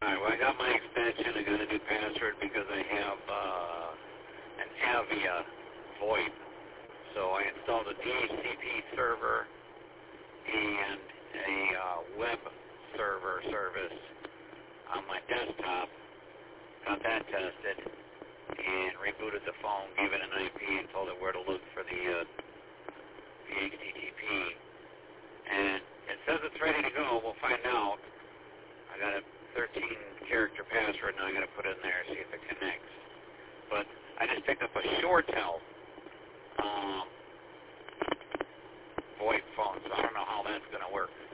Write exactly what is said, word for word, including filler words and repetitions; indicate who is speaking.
Speaker 1: Alright, well I got my extension, I got a new password because I have uh, an Avia VoIP. So I installed a D H C P server and a uh, web server service on my desktop, got that tested, and rebooted the phone, gave it an I P, and told it where to look for the, uh, the H T T P. And it says it's ready to go. We'll find out. I got a thirteen character password now I got to put in there, see if it connects. But I just picked up a ShoreTel um, VoIP phone, so I don't know how that's going to work.